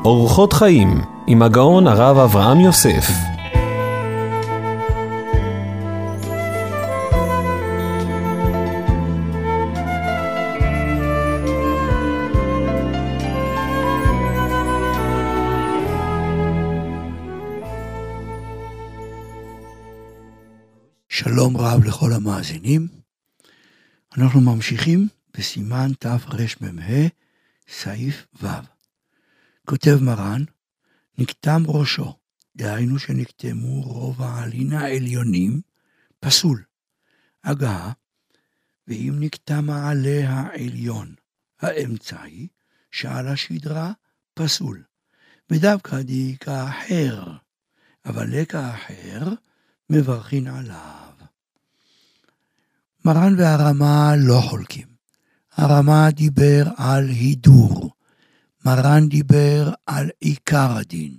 אורחות חיים עם הגאון הרב אברהם יוסף. שלום רב לכל המאזינים. אנחנו ממשיכים בסימן תרמ"ה סעיף ו'. כותב מרן, נקטם ראשו, דהיינו שנקטמו רוב העלין העליונים, פסול. הגעה, ואם נקטם העלה העליון, האמצעי, שעל השדרה, פסול. ודווקא דיקה אחר, אבל לקה אחר, מברכין עליו. מרן והרמה לא חולקים. הרמה דיבר על הידור. מרן דיבר על עיקר הדין.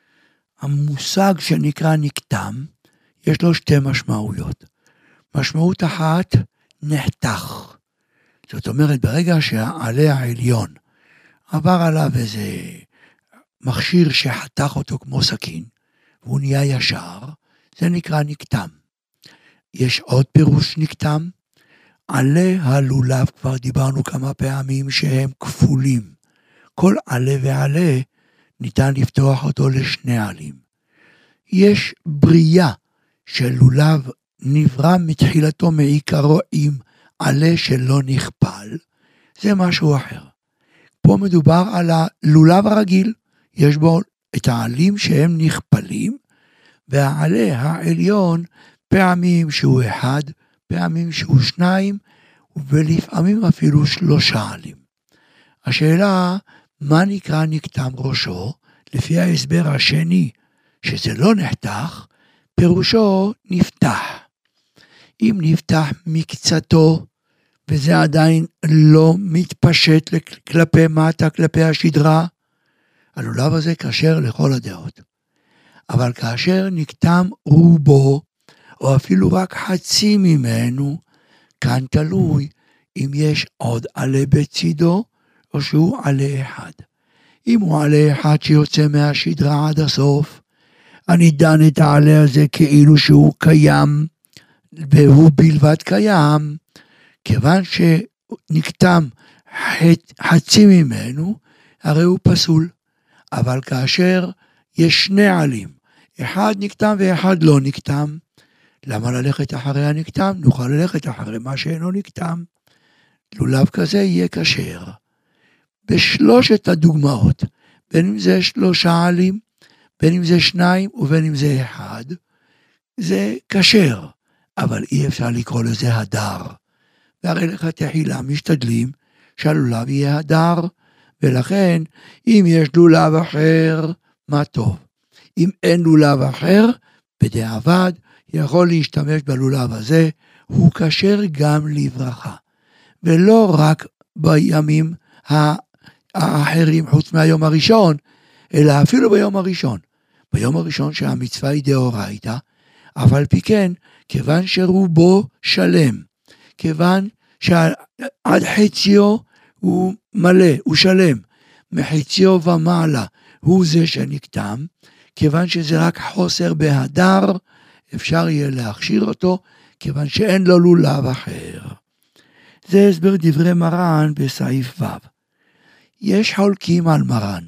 המושג שנקרא נקטם, יש לו שתי משמעויות. משמעות אחת, נחתך. זאת אומרת, ברגע שהעלה העליון עבר עליו איזה מכשיר שחתך אותו כמו סכין, והוא נהיה ישר, זה נקרא נקטם. יש עוד פירוש נקטם. עלה הלולב, כבר דיברנו כמה פעמים שהם כפולים. כל עלה ועלה ניתן לפתוח אותו לשני עלים. יש בריאה של לולב נברא מתחילתו מעיקרו עם עלה שלא נכפל. זה משהו אחר. פה מדובר על הלולב הרגיל. יש בו את העלים שהם נכפלים, והעלה העליון פעמים שהוא אחד, פעמים שהוא שניים, ולפעמים אפילו 3 עלים. השאלה, מה נקרא נקטם ראשו? לפי ההסבר השני, שזה לא נחתך, פירושו נפתח. אם נפתח מקצתו, וזה עדיין לא מתפשט כלפי מטה, כלפי השדרה, הלולב הזה כשר לכל הדעות. אבל כאשר נקטם רובו, או אפילו רק חצי ממנו, כאן תלוי אם יש עוד עלה בצידו, או שהוא עלה אחד. אם הוא עלה אחד שיוצא מהשדרה עד הסוף, אני דן את העלה הזה כאילו שהוא קיים, והוא בלבד קיים, כיוון שנקטם חצי ממנו, הרי הוא פסול. אבל כאשר יש 2 עלים, אחד נקטם ואחד לא נקטם, למה ללכת אחרי הנקטם? נוכל ללכת אחרי מה שאינו נקטם. לולב כזה יהיה כשר. בשלושת הדוגמאות, בין אם זה 3 עלים, בין אם זה 2 ובין אם זה 1, זה כשר, אבל אי אפשר לקרוא לזה הדר. והרי לכתחילה משתדלים שהלולב יהיה הדר, ולכן אם יש לולב אחר, מה טוב. אם אין לולב אחר, בדיעבד יכול להשתמש בלולב הזה, הוא כשר גם לברכה. ולא רק בימים האחרים חוץ מהיום הראשון, אלא אפילו ביום הראשון. ביום הראשון שהמצווה היא דאורייתא, אבל פי כן, כיוון שרובו שלם, כיוון שעד חציו הוא מלא, הוא שלם, מחציו ומעלה הוא זה שנקטם, כיוון שזה רק חוסר בהדר, אפשר יהיה להכשיר אותו, כיוון שאין לו לולב אחר. זה הסבר דברי מרן בסעיף ו'. יש חולקים על מרן.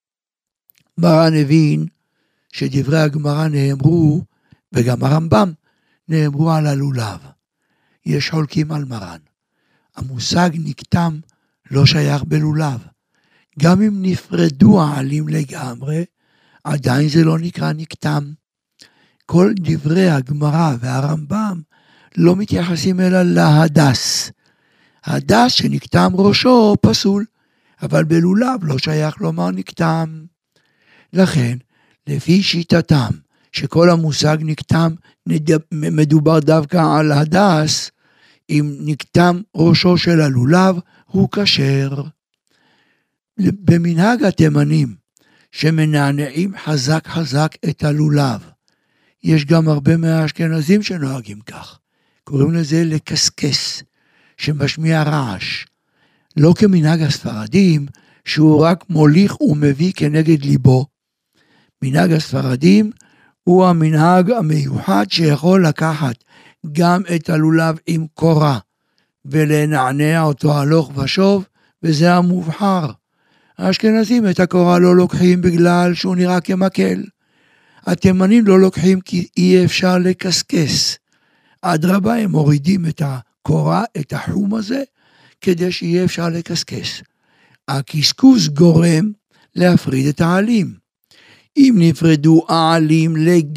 מרן הבין שדברי הגמרא נאמרו, וגם הרמב"ם נאמרו על הלולב. יש חולקים על מרן. המושג נקטם לא שייך בלולב. גם אם נפרדו העלים לגמרי, עדיין זה לא נקרא נקטם. כל דברי הגמרא והרמב"ם לא מתייחסים אלא להדס. הדס שנקטם ראשו פסול, אבל בלולב לא שייך לומר נקטם. לכן, לפי שיטתם, שכל המושג נקטם מדובר דווקא על הדס, אם נקטם ראשו של הלולב, הוא כשר. במנהג התימנים, שמנענעים חזק חזק את הלולב, יש גם הרבה מהאשכנזים שנוהגים כך. קוראים לזה לקסקס, שמשמיע רעש. לא כמנהג הספרדים, שהוא רק מוליך ומביא כנגד ליבו. מנהג הספרדים הוא המנהג המיוחד שיכול לקחת גם את הלולב עם קורה, ולנענע אותו הלוך ושוב, וזה המובחר. האשכנזים את הקורה לא לוקחים בגלל שהוא נראה כמקל. התימנים לא לוקחים כי אי אפשר לקסקס. אדרבה, הם מורידים את הקורה, את החום הזה, כדי שיהיה אפשר לקסקס. הקסקוס גורם להפריד את העלים. אם נפרדו העלים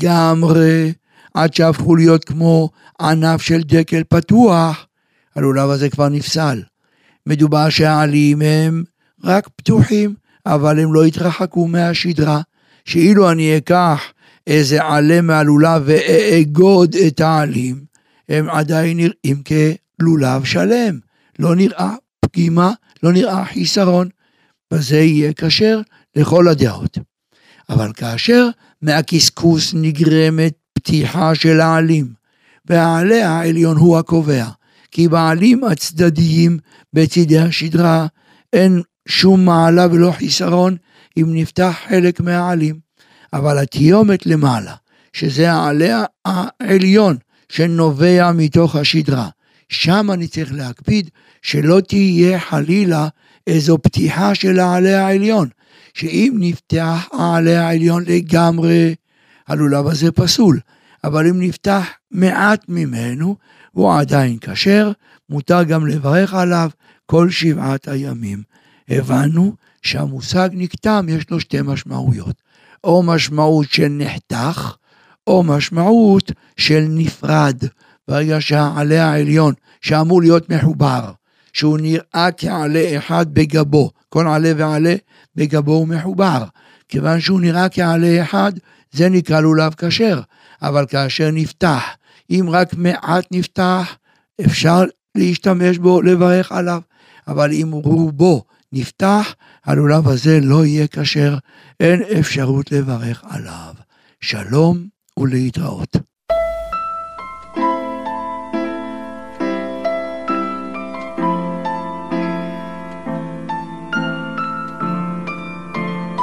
לגמרי, עד שהפכו להיות כמו ענף של דקל פתוח, הלולב הזה כבר נפסל. מדובר שהעלים הם רק פתוחים, אבל הם לא יתרחקו מהשדרה, שאילו אני אקח איזה עלה מהלולב ואגוד את העלים, הם עדיין נראים כלולב שלם. לא נראה פגימה, לא נראה חיסרון, וזה יהיה כשר לכל הדעות. אבל כאשר מהקסקוס נגרמת פתיחה של העלים, והעלה העליון הוא הקובע, כי בעלים הצדדיים בצדי השדרה אין שום מעלה ולא חיסרון אם נפתח חלק מהעלים, אבל התיומת למעלה, שזה העלה העליון שנובע מתוך השדרה, שם אני צריך להקפיד שלא תהיה חלילה איזו פתיחה של העלה העליון, שאם נפתח העלה העליון לגמרי, הלולב הזה פסול, אבל אם נפתח מעט ממנו, הוא עדיין כשר, מותר גם לברך עליו כל 7 הימים. הבנו שהמושג נקטם יש לו 2 משמעויות, או משמעות של נחתך, או משמעות של נפרד, ברגע שהעלה העליון שאמור להיות מחובר, שהוא נראה כעלה אחד בגבו, כל עלה ועלה בגבו הוא מחובר, כיוון שהוא נראה כעלה אחד, זה נקרא לולב כשר, אבל כאשר נפתח, אם רק מעט נפתח, אפשר להשתמש בו, לברך עליו, אבל אם רובו נפתח, הלולב הזה לא יהיה כשר, אין אפשרות לברך עליו. שלום ולהתראות.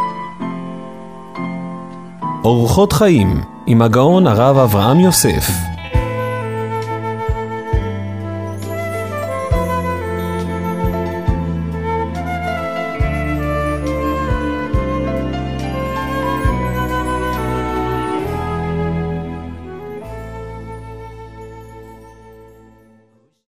אורחות חיים עם הגאון הרב אברהם יוסף.